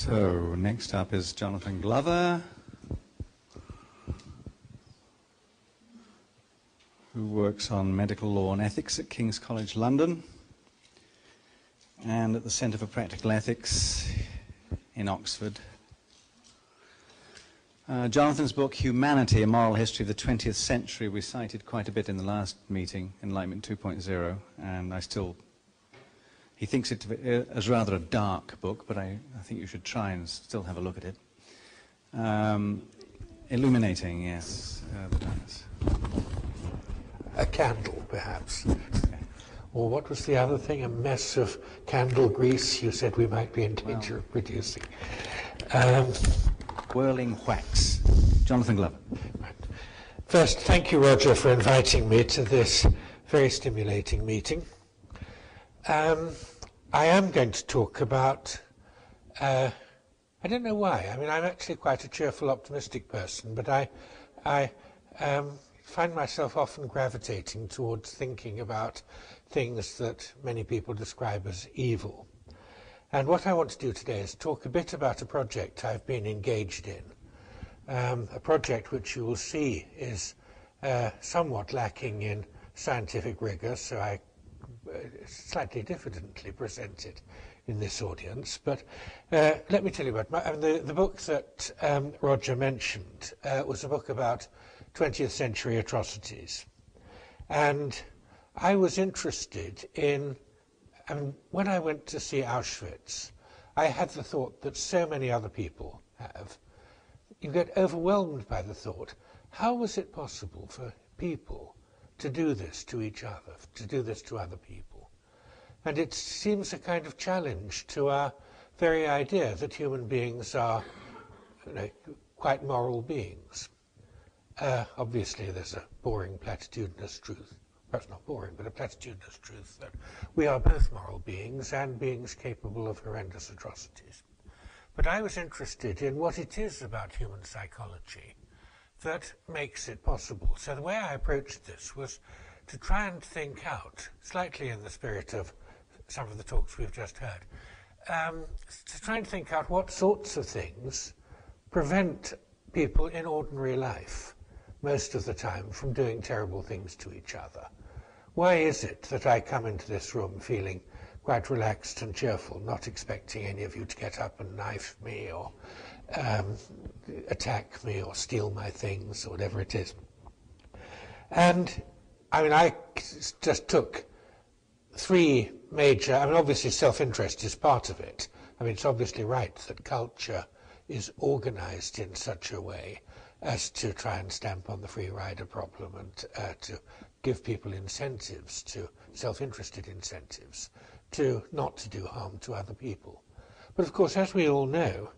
So, next up is Jonathan Glover, who works on medical law and ethics at King's College London and at the Centre for Practical Ethics in Oxford. Jonathan's book, Humanity, A Moral History of the 20th Century, we cited quite a bit in the last meeting, Enlightenment 2.0, and he thinks it as rather a dark book, but I think you should try and still have a look at it. Illuminating, yes, the darkness. A candle, perhaps. Or what was the other thing? A mess of candle grease you said we might be in danger of producing. Whirling wax. Jonathan Glover. Right. First, thank you, Roger, for inviting me to this very stimulating meeting. I am going to talk about, I don't know why. I mean, I'm actually quite a cheerful, optimistic person, but I find myself often gravitating towards thinking about things that many people describe as evil. And what I want to do today is talk a bit about a project I've been engaged in, a project which you will see is somewhat lacking in scientific rigor, so I slightly diffidently present it in this audience. But let me tell you about the book that Roger mentioned was a book about 20th century atrocities. And I was interested in, when I went to see Auschwitz, I had the thought that so many other people have. You get overwhelmed by the thought, how was it possible for people to do this to each other, to do this to other people? And it seems a kind of challenge to our very idea that human beings are quite moral beings. Obviously, there's a boring platitudinous truth, perhaps not boring, but a platitudinous truth that we are both moral beings and beings capable of horrendous atrocities. But I was interested in what it is about human psychology that makes it possible. So the way I approached this was to try and think out, slightly in the spirit of some of the talks we've just heard, to try and think out what sorts of things prevent people in ordinary life most of the time from doing terrible things to each other. Why is it that I come into this room feeling quite relaxed and cheerful, not expecting any of you to get up and knife me or attack me or steal my things or whatever it is? And I just took three major, obviously self-interest is part of it. It's obviously right that culture is organized in such a way as to try and stamp on the free rider problem and to give people incentives, to self-interested incentives, to not to do harm to other people. But of course, as we all know,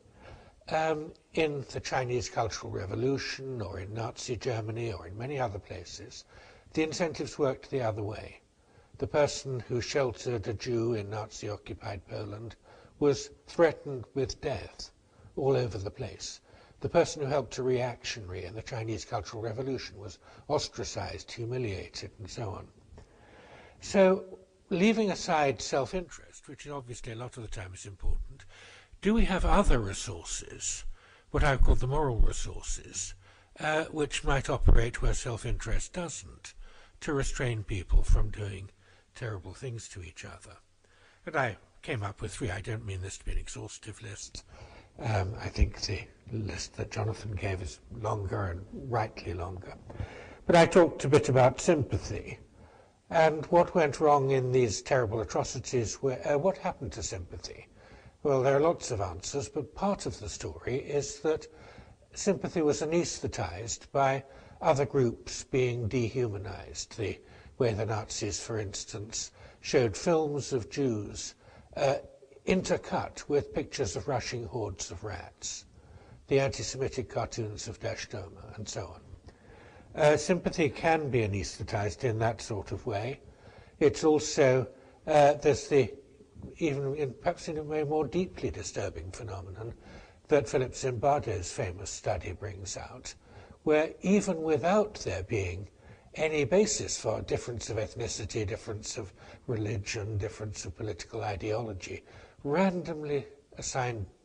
in the Chinese Cultural Revolution or in Nazi Germany or in many other places, the incentives worked the other way. The person who sheltered a Jew in Nazi-occupied Poland was threatened with death all over the place. The person who helped a reactionary in the Chinese Cultural Revolution was ostracized, humiliated, and so on. So, leaving aside self-interest, which obviously a lot of the time is important, do we have other resources, what I call the moral resources, which might operate where self-interest doesn't, to restrain people from doing terrible things to each other? And I came up with three. I don't mean this to be an exhaustive list. I think the list that Jonathan gave is longer and rightly longer. But I talked a bit about sympathy and what went wrong in these terrible atrocities. What happened to sympathy? Well, there are lots of answers, but part of the story is that sympathy was anesthetized by other groups being dehumanized. The way the Nazis, for instance, showed films of Jews intercut with pictures of rushing hordes of rats, the anti-Semitic cartoons of Dash Doma, and so on. Sympathy can be anesthetized in that sort of way. It's also, there's perhaps in a way more deeply disturbing phenomenon that Philip Zimbardo's famous study brings out, where even without there being any basis for difference of ethnicity, difference of religion, difference of political ideology, randomly assigned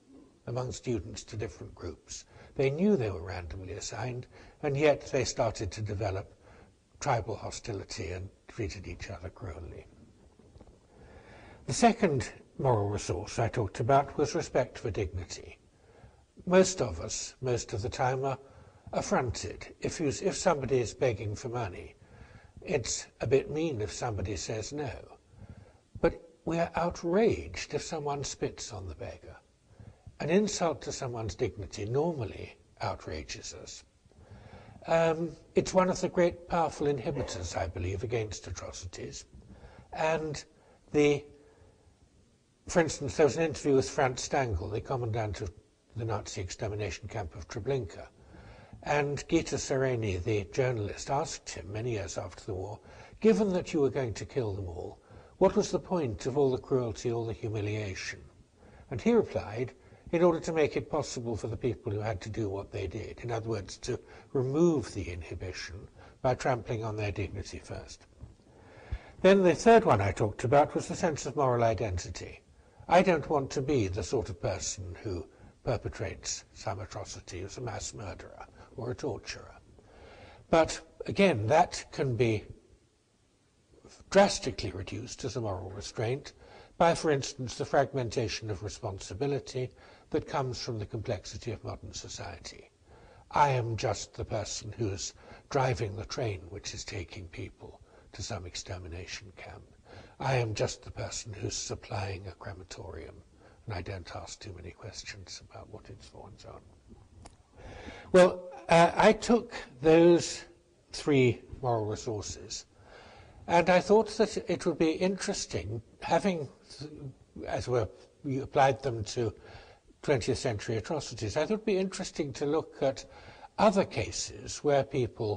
among students to different groups. They knew they were randomly assigned, and yet they started to develop tribal hostility and treated each other cruelly. The second moral resource I talked about was respect for dignity. Most of us, most of the time, are affronted. If somebody is begging for money, it's a bit mean if somebody says no. But we're outraged if someone spits on the beggar. An insult to someone's dignity normally outrages us. It's one of the great powerful inhibitors, I believe, against atrocities. And for instance, there was an interview with Franz Stangl, the commandant of the Nazi extermination camp of Treblinka. And Gita Sereni, the journalist, asked him many years after the war, given that you were going to kill them all, what was the point of all the cruelty, all the humiliation? And he replied, in order to make it possible for the people who had to do what they did, in other words, to remove the inhibition by trampling on their dignity first. Then the third one I talked about was the sense of moral identity. I don't want to be the sort of person who perpetrates some atrocity as a mass murderer or a torturer. But again, that can be drastically reduced as a moral restraint by, for instance, the fragmentation of responsibility that comes from the complexity of modern society. I am just the person who's driving the train which is taking people to some extermination camp. I am just the person who's supplying a crematorium, and I don't ask too many questions about what it's for and so on. Well, I took those three moral resources, and I thought that it would be interesting, having, as we applied them to 20th century atrocities, I thought it would be interesting to look at other cases where people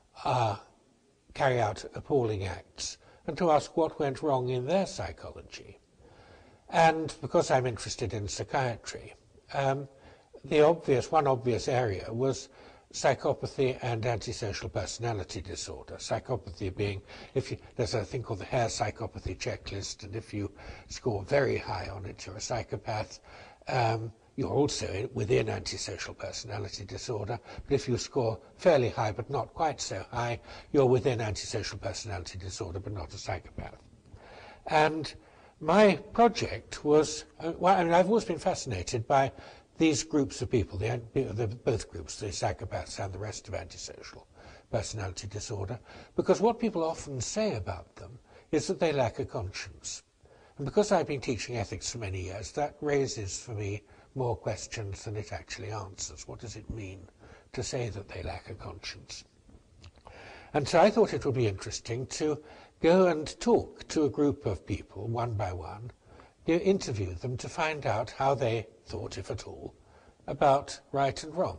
carry out appalling acts and to ask what went wrong in their psychology. And because I'm interested in psychiatry, one obvious area was psychopathy and antisocial personality disorder. Psychopathy being, there's a thing called the Hare psychopathy checklist, and if you score very high on it, you're a psychopath. You're also within antisocial personality disorder, but if you score fairly high but not quite so high, you're within antisocial personality disorder but not a psychopath. And my project was, I've always been fascinated by these groups of people, both groups, the psychopaths and the rest of antisocial personality disorder, because what people often say about them is that they lack a conscience. And because I've been teaching ethics for many years, that raises for me more questions than it actually answers. What does it mean to say that they lack a conscience? And so I thought it would be interesting to go and talk to a group of people, one by one, interview them to find out how they thought, if at all, about right and wrong.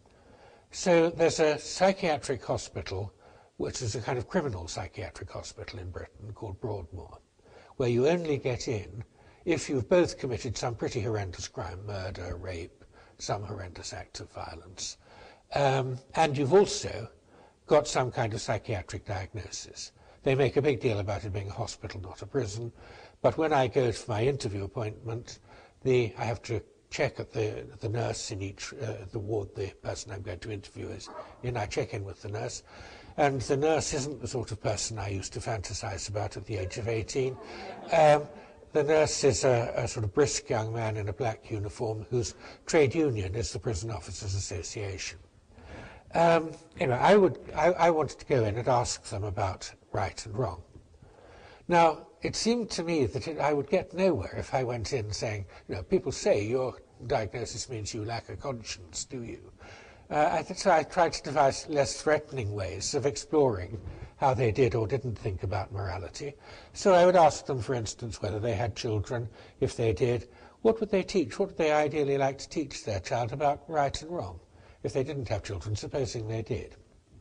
So there's a psychiatric hospital, which is a kind of criminal psychiatric hospital in Britain called Broadmoor, where you only get in if you've both committed some pretty horrendous crime, murder, rape, some horrendous act of violence, and you've also got some kind of psychiatric diagnosis. They make a big deal about it being a hospital, not a prison, but when I go for my interview appointment, I have to check at the nurse in each, the ward the person I'm going to interview is in. I check in with the nurse, and the nurse isn't the sort of person I used to fantasize about at the age of 18. The nurse is a sort of brisk young man in a black uniform whose trade union is the Prison Officers Association. I wanted to go in and ask them about right and wrong. Now, it seemed to me that I would get nowhere if I went in saying, people say your diagnosis means you lack a conscience, do you? So I tried to devise less threatening ways of exploring how they did or didn't think about morality. So I would ask them, for instance, whether they had children. If they did, what would they teach? What would they ideally like to teach their child about right and wrong? If they didn't have children, supposing they did.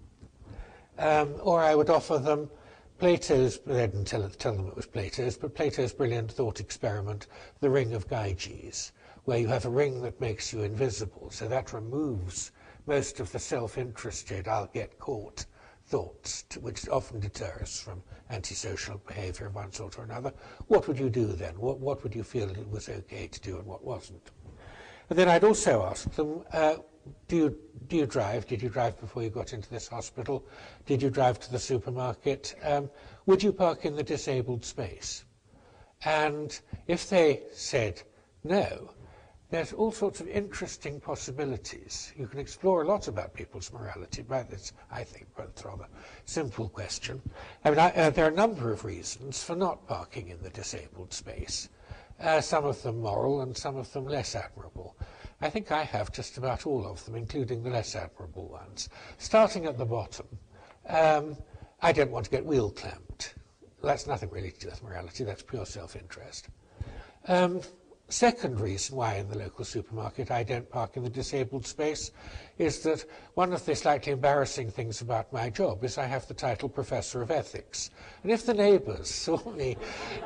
Or I would offer them Plato's, they didn't tell them it was Plato's, but Plato's brilliant thought experiment, the ring of Gyges, where you have a ring that makes you invisible. So that removes most of the self-interested, I'll get caught thoughts, which often deter us from antisocial behavior of one sort or another. What would you do then? What would you feel it was okay to do and what wasn't? And then I'd also ask them, do you drive? Did you drive before you got into this hospital? Did you drive to the supermarket? Would you park in the disabled space? And if they said no, there's all sorts of interesting possibilities. You can explore a lot about people's morality by this, I think, but it's a rather simple question. I mean, there are a number of reasons for not parking in the disabled space. Some of them moral and some of them less admirable. I think I have just about all of them, including the less admirable ones. Starting at the bottom, I don't want to get wheel clamped. That's nothing really to do with morality, that's pure self-interest. Second reason why in the local supermarket I don't park in the disabled space is that one of the slightly embarrassing things about my job is I have the title Professor of Ethics. And if the neighbours saw me,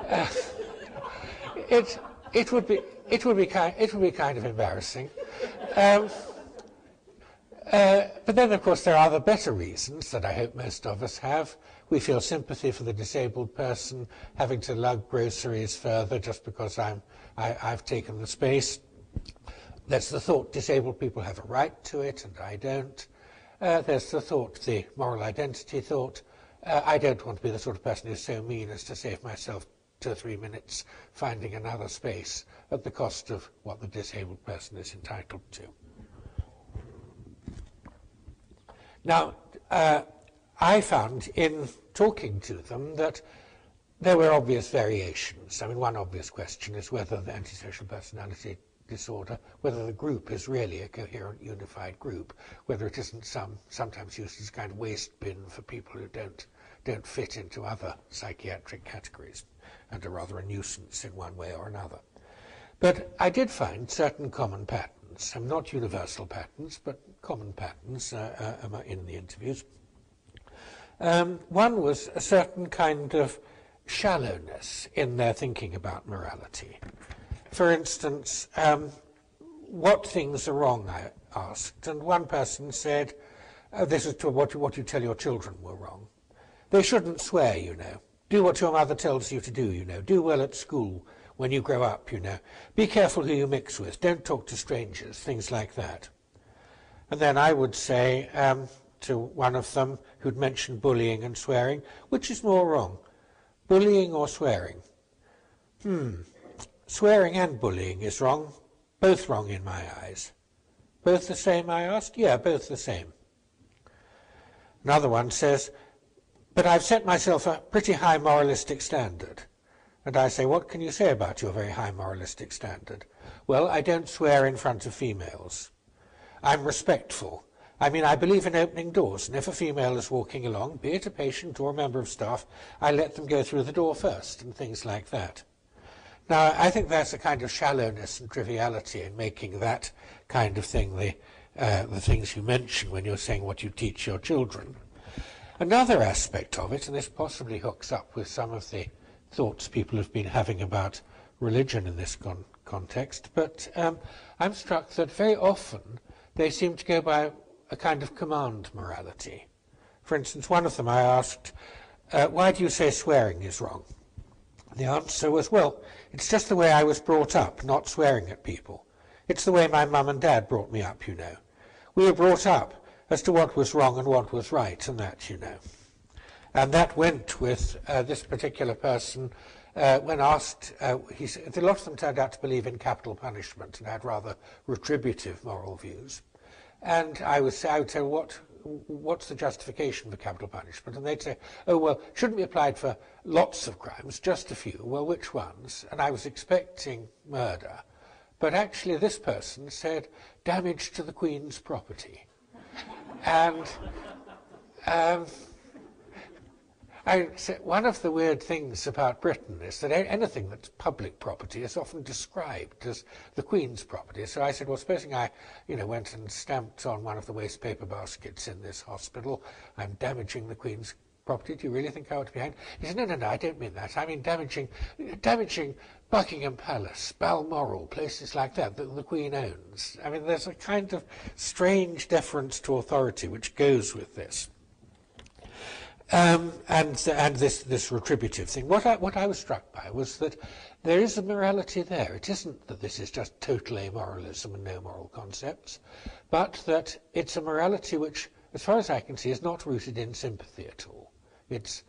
it would be kind of embarrassing. But then, of course, there are other better reasons that I hope most of us have. We feel sympathy for the disabled person having to lug groceries further just because I've taken the space. There's the thought disabled people have a right to it and I don't. There's the thought, the moral identity thought. I don't want to be the sort of person who's so mean as to save myself 2 or 3 minutes finding another space at the cost of what the disabled person is entitled to. Now, I found in talking to them that there were obvious variations. I mean, one obvious question is whether the antisocial personality disorder, whether the group is really a coherent, unified group, whether it isn't sometimes used as a kind of waste bin for people who don't fit into other psychiatric categories and are rather a nuisance in one way or another. But I did find certain common patterns, not universal patterns, but common patterns in the interviews. One was a certain kind of shallowness in their thinking about morality. For instance, what things are wrong, I asked, and one person said, this is to what you tell your children were wrong. They shouldn't swear, you know. Do what your mother tells you to do, you know. Do well at school when you grow up, you know. Be careful who you mix with. Don't talk to strangers, things like that. And then I would say to one of them who'd mentioned bullying and swearing, which is more wrong, bullying or swearing? Swearing and bullying is wrong, both wrong in my eyes. Both the same, I asked? Yeah, both the same. Another one says, but I've set myself a pretty high moralistic standard. And I say, what can you say about your very high moralistic standard? Well, I don't swear in front of females. I'm respectful. I mean, I believe in opening doors, and if a female is walking along, be it a patient or a member of staff, I let them go through the door first, and things like that. Now, I think there's a kind of shallowness and triviality in making that kind of thing the things you mention when you're saying what you teach your children. Another aspect of it, and this possibly hooks up with some of the thoughts people have been having about religion in this context, but I'm struck that very often they seem to go by a kind of command morality. For instance, one of them I asked, why do you say swearing is wrong? The answer was, well, it's just the way I was brought up, not swearing at people. It's the way my mum and dad brought me up, you know. We were brought up as to what was wrong and what was right, and that, you know. And that went with this particular person when asked, a lot of them turned out to believe in capital punishment and had rather retributive moral views. And I would say, what's the justification for capital punishment? And they'd say, oh, well, shouldn't be applied for lots of crimes, just a few. Well, which ones? And I was expecting murder. But actually this person said damage to the Queen's property. And one of the weird things about Britain is that anything that's public property is often described as the Queen's property. So I said, well, supposing I, went and stamped on one of the waste paper baskets in this hospital, I'm damaging the Queen's property. Do you really think I ought to be hanged? He said, no, I don't mean that. I mean damaging Buckingham Palace, Balmoral, places like that the Queen owns. I mean, there's a kind of strange deference to authority which goes with this. And this retributive thing. What I was struck by was that There is a morality there. It isn't that this is just total amoralism and no moral concepts, but that it's a morality which, as far as I can see, is not rooted in sympathy at all. It's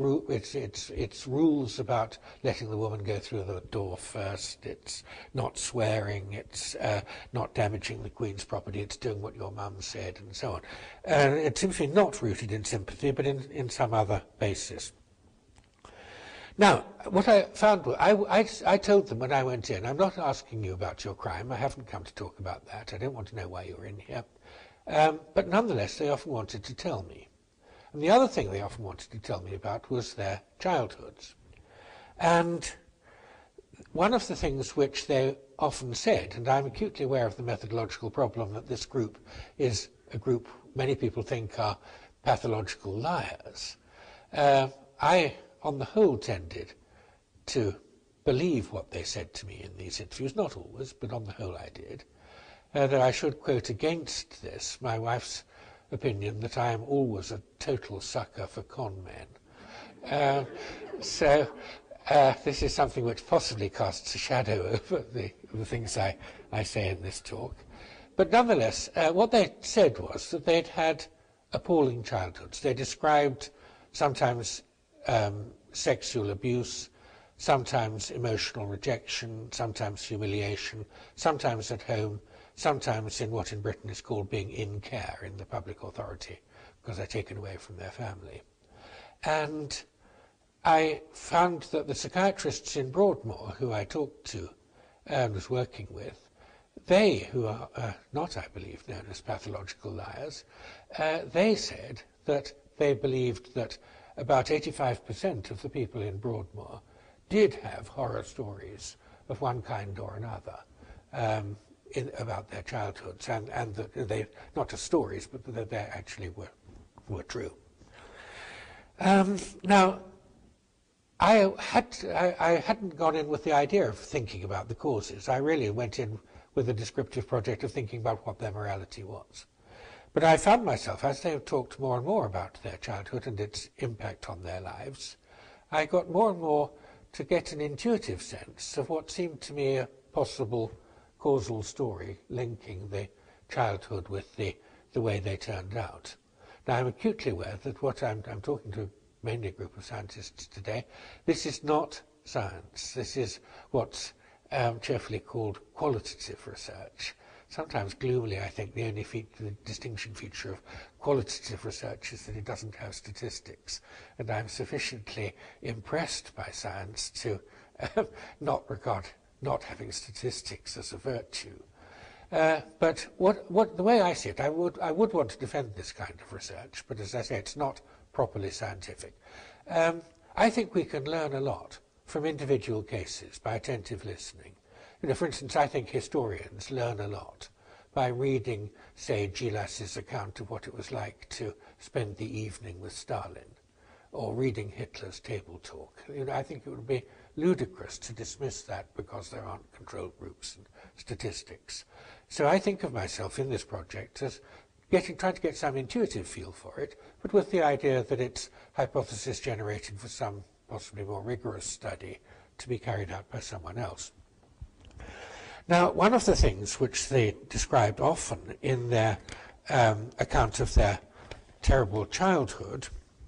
rules about letting the woman go through the door first. It's not swearing. It's not damaging the Queen's property. It's doing what your mum said, and so on. It's simply not rooted in sympathy, but in some other basis. Now, what I found, I told them when I went in, I'm not asking you about your crime. I haven't come to talk about that. I don't want to know why you're in here. But nonetheless, they often wanted to tell me. And the other thing they often wanted to tell me about was their childhoods. And one of the things which they often said, and I'm acutely aware of the methodological problem that this group is a group many people think are pathological liars, I, on the whole, tended to believe what they said to me in these interviews, not always, but on the whole I did. That I should quote against this my wife's opinion that I am always a total sucker for con men. So this is something which possibly casts a shadow over the things I say in this talk. But nonetheless, what they said was that they'd had appalling childhoods. They described sometimes sexual abuse, sometimes emotional rejection, sometimes humiliation, sometimes at home, sometimes in what in Britain is called being in care in the public authority, because they're taken away from their family. And I found that the psychiatrists in Broadmoor, who I talked to and was working with, they, who are not, I believe, known as pathological liars, they said that they believed that about 85% of the people in Broadmoor did have horror stories of one kind or another about their childhoods, and that they, not just stories, but that they actually were true. Now, I hadn't gone in with the idea of thinking about the causes. I really went in with a descriptive project of thinking about what their morality was. But I found myself, as they have talked more and more about their childhood and its impact on their lives, I got more and more to get an intuitive sense of what seemed to me a possible causal story linking the childhood with the way they turned out. Now, I'm acutely aware that what I'm talking to mainly a group of scientists today, this is not science. This is what's cheerfully called qualitative research. Sometimes gloomily, I think the only the distinction feature of qualitative research is that it doesn't have statistics. And I'm sufficiently impressed by science to not regard not having statistics as a virtue. But the way I see it, I would want to defend this kind of research, but as I say, it's not properly scientific. I think we can learn a lot from individual cases by attentive listening. You know, for instance, I think historians learn a lot by reading, say, Gilas's account of what it was like to spend the evening with Stalin, or reading Hitler's table talk. You know, I think it would be ludicrous to dismiss that because there aren't control groups and statistics. So I think of myself in this project as trying to get some intuitive feel for it, but with the idea that it's hypothesis generating for some possibly more rigorous study to be carried out by someone else. Now, one of the things which they described often in their account of their terrible childhood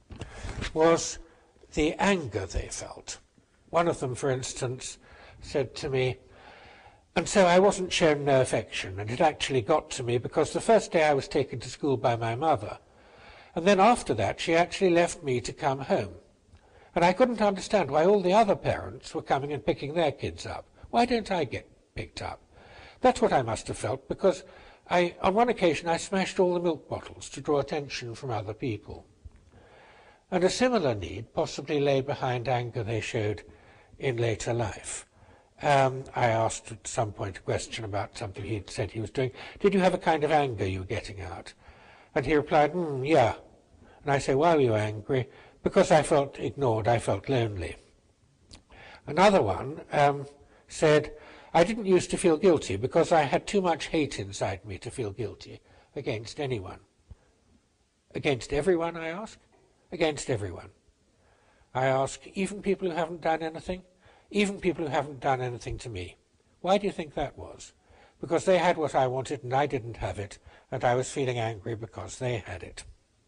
was the anger they felt. One of them, for instance, said to me, "And so I wasn't shown no affection, and it actually got to me because the first day I was taken to school by my mother, and then after that she actually left me to come home. And I couldn't understand why all the other parents were coming and picking their kids up. Why don't I get picked up? That's what I must have felt, because on one occasion I smashed all the milk bottles to draw attention from other people." And a similar need possibly lay behind anger they showed in later life. I asked at some point a question about something he'd said he was doing. "Did you have a kind of anger you were getting out?" And he replied, "Yeah." And I say, "Why were you angry?" "Because I felt ignored, I felt lonely." Another one said, "I didn't used to feel guilty because I had too much hate inside me to feel guilty against anyone." "Against everyone," I ask. "Against everyone." I ask, "Even people who haven't done anything?" even people who haven't done anything to me. Why do you think that was? Because they had what I wanted and I didn't have it, and I was feeling angry because they had it.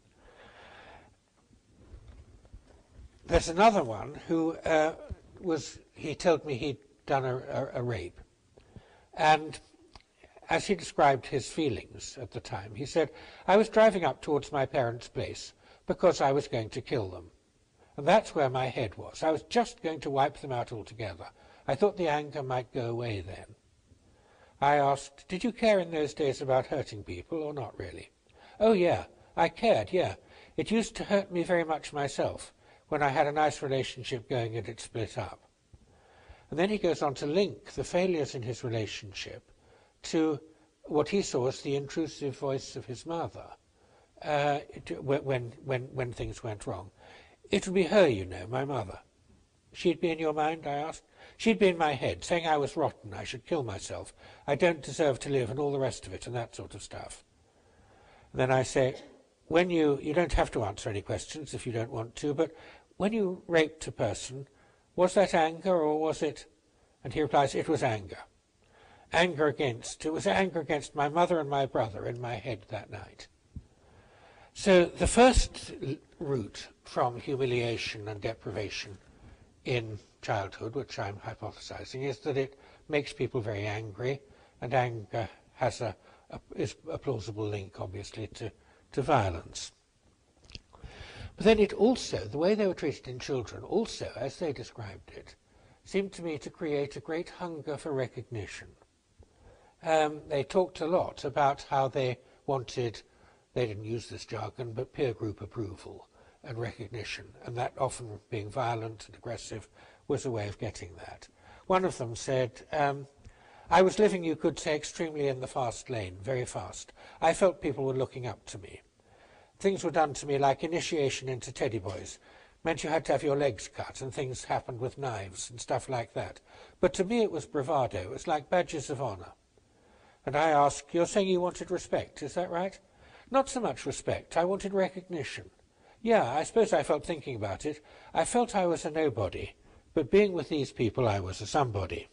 There's another one who he told me he'd done a rape. And as he described his feelings at the time, he said, I was driving up towards my parents' place because I was going to kill them. And that's where my head was. I was just going to wipe them out altogether. I thought the anger might go away then. I asked, did you care in those days about hurting people or not really? Oh, yeah, I cared, yeah. It used to hurt me very much myself when I had a nice relationship going and it split up. And then he goes on to link the failures in his relationship to what he saw as the intrusive voice of his mother when things went wrong. It would be her, you know, my mother. She'd be in your mind, I asked. She'd be in my head, saying I was rotten, I should kill myself, I don't deserve to live, and all the rest of it, and that sort of stuff. And then I say, when you don't have to answer any questions if you don't want to, but when you raped a person, was that anger or was it? And he replies, it was anger. It was anger against my mother and my brother in my head that night. So the first route from humiliation and deprivation in childhood, which I'm hypothesizing, is that it makes people very angry, and anger is a plausible link, obviously, to violence. But then it also, the way they were treated in children, also, as they described it, seemed to me to create a great hunger for recognition. They talked a lot about how they wanted, they didn't use this jargon, but peer group approval and recognition, and that often being violent and aggressive was a way of getting that. One of them said, I was living, you could say, extremely in the fast lane, very fast. I felt people were looking up to me. Things were done to me like initiation into teddy boys. Meant you had to have your legs cut, and things happened with knives and stuff like that. But to me it was bravado. It was like badges of honor. And I asked, you're saying you wanted respect, is that right? Not so much respect. I wanted recognition. Yeah, I suppose I felt thinking about it. I felt I was a nobody, but being with these people I was a somebody.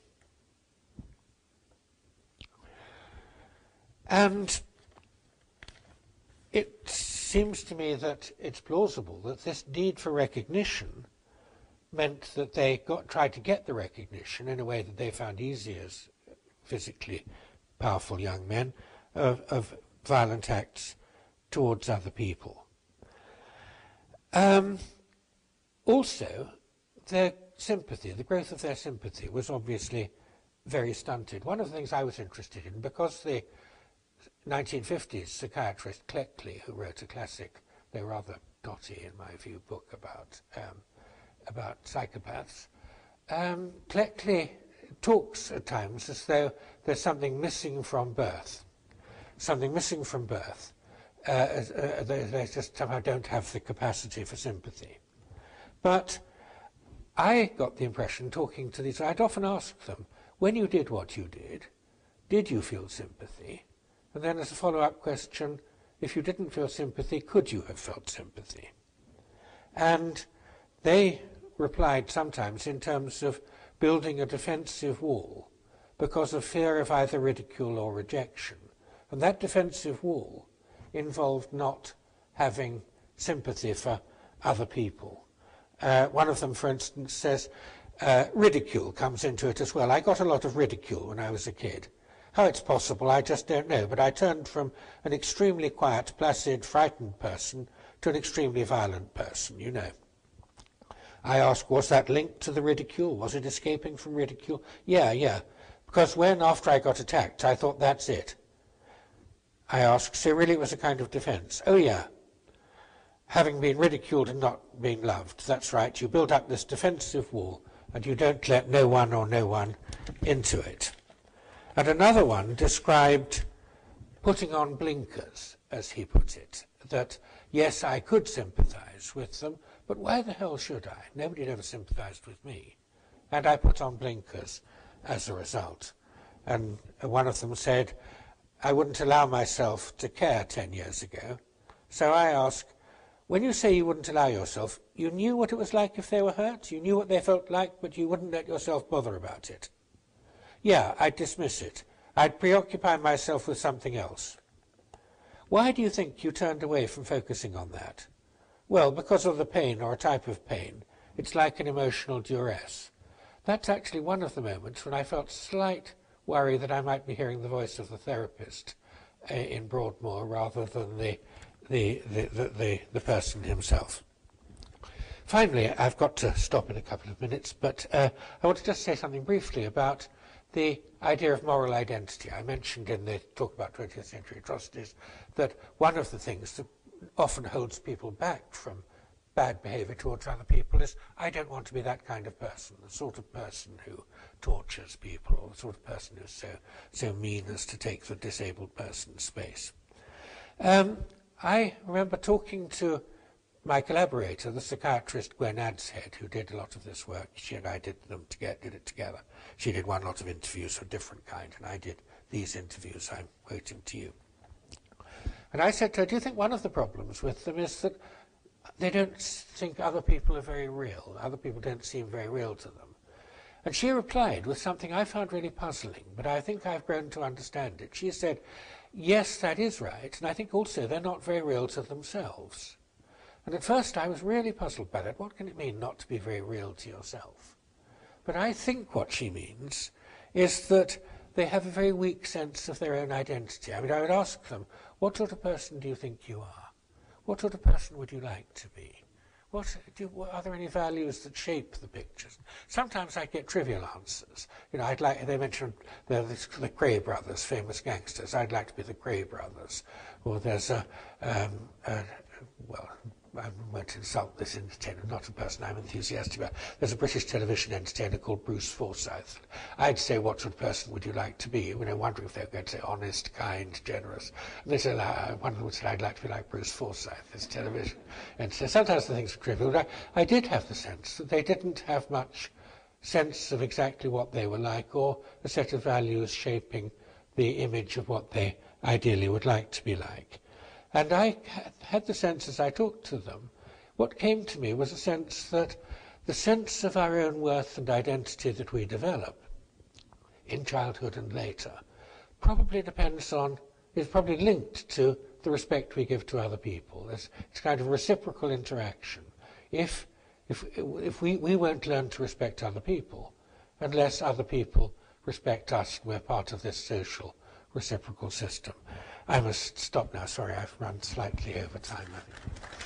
And it seems to me that it's plausible that this need for recognition meant that they tried to get the recognition in a way that they found easy as physically powerful young men of violent acts towards other people. Also, their sympathy, the growth of their sympathy was obviously very stunted. One of the things I was interested in, because the 1950s psychiatrist Cleckley, who wrote a classic, though rather dotty in my view, book about psychopaths, Cleckley talks at times as though there's something missing from birth. Something missing from birth. They just somehow don't have the capacity for sympathy. But I got the impression, talking to these, I'd often ask them, when you did what you did you feel sympathy? And then as a follow-up question, if you didn't feel sympathy, could you have felt sympathy? And they replied sometimes in terms of building a defensive wall because of fear of either ridicule or rejection. And that defensive wall involved not having sympathy for other people. One of them, for instance, says, ridicule comes into it as well. I got a lot of ridicule when I was a kid. How it's possible, I just don't know, but I turned from an extremely quiet, placid, frightened person to an extremely violent person, you know. I asked, was that linked to the ridicule? Was it escaping from ridicule? Yeah, because when, after I got attacked, I thought, that's it. I asked, so really it was a kind of defense? Oh, yeah. Having been ridiculed and not being loved, that's right, you build up this defensive wall and you don't let no one into it. And another one described putting on blinkers, as he put it, that, yes, I could sympathize with them, but why the hell should I? Nobody had ever sympathized with me. And I put on blinkers as a result. And one of them said, I wouldn't allow myself to care 10 years ago. So I asked, when you say you wouldn't allow yourself, you knew what it was like if they were hurt? You knew what they felt like, but you wouldn't let yourself bother about it? Yeah, I'd dismiss it. I'd preoccupy myself with something else. Why do you think you turned away from focusing on that? Well, because of the pain, or a type of pain. It's like an emotional duress. That's actually one of the moments when I felt slight worry that I might be hearing the voice of the therapist in Broadmoor rather than the person himself. Finally, I've got to stop in a couple of minutes, but I want to just say something briefly about the idea of moral identity. I mentioned in the talk about 20th century atrocities that one of the things that often holds people back from bad behaviour towards other people is, I don't want to be that kind of person, the sort of person who tortures people, or the sort of person who's so mean as to take the disabled person's space. I remember talking to my collaborator, the psychiatrist Gwen Adshead, who did a lot of this work. She and I did it together. She did one lot of interviews of a different kind, and I did these interviews I'm quoting to you. And I said to her, do you think one of the problems with them is that they don't think other people are very real? Other people don't seem very real to them. And she replied with something I found really puzzling, but I think I've grown to understand it. She said, yes, that is right, and I think also they're not very real to themselves. And at first I was really puzzled by that. What can it mean not to be very real to yourself? But I think what she means is that they have a very weak sense of their own identity. I mean, I would ask them, what sort of person do you think you are? What sort of person would you like to be? Are there any values that shape the pictures? Sometimes I get trivial answers. You know, they mentioned the Kray brothers, famous gangsters. I'd like to be the Kray brothers. Or there's well, I won't insult this entertainer, not a person I'm enthusiastic about. There's a British television entertainer called Bruce Forsyth. I'd say, what sort of person would you like to be? You know, wondering if they were going to say honest, kind, generous. And they said, one of them would say, I'd like to be like Bruce Forsyth, this television. And so sometimes the things are trivial, but I did have the sense that they didn't have much sense of exactly what they were like, or a set of values shaping the image of what they ideally would like to be like. And I had the sense as I talked to them, what came to me was a sense that the sense of our own worth and identity that we develop in childhood and later probably is probably linked to the respect we give to other people. It's kind of reciprocal interaction. If we won't learn to respect other people unless other people respect us, we're part of this social reciprocal system. I must stop now. Sorry, I've run slightly over time, I think.